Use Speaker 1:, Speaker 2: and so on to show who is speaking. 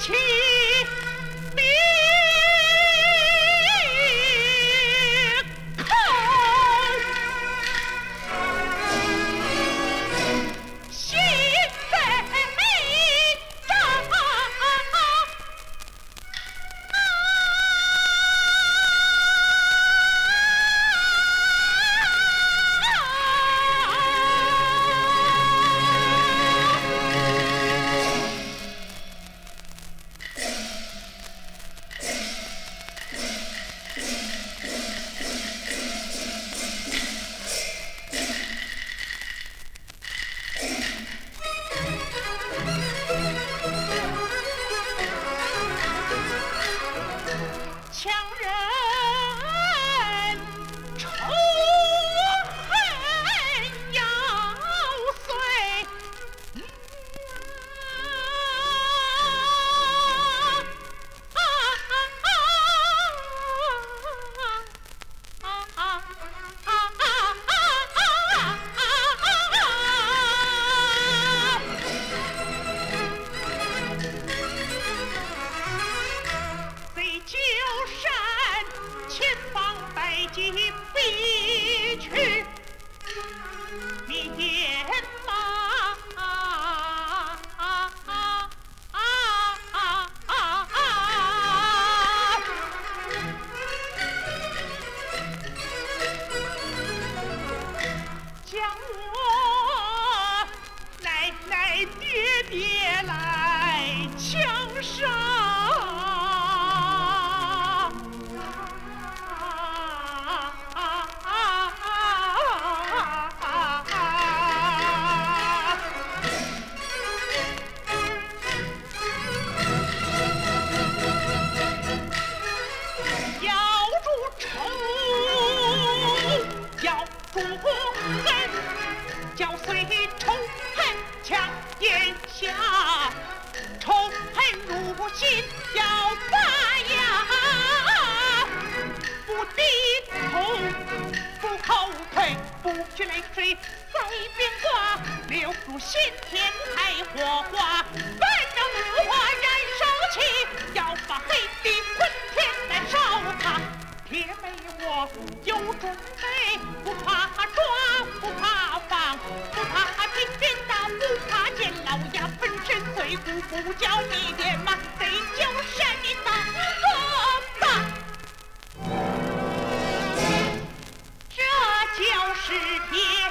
Speaker 1: 起名口，心非长。强人仇恨要碎，贼就善前方百计必去灭马。将我奶奶爹爹来枪杀。要助仇，要助恨，搅碎仇恨墙檐下，仇恨入心要发芽，不低头，不后退，不去泪水在边挂，流入心田开火花，烦恼怒火燃烧起，要把黑的混天来烧它。铁妹我有准备，不怕抓，不怕放，不怕听鞭打，不怕见老牙，粉身碎骨不叫你爹妈，贼就是你当恶霸。这就是天。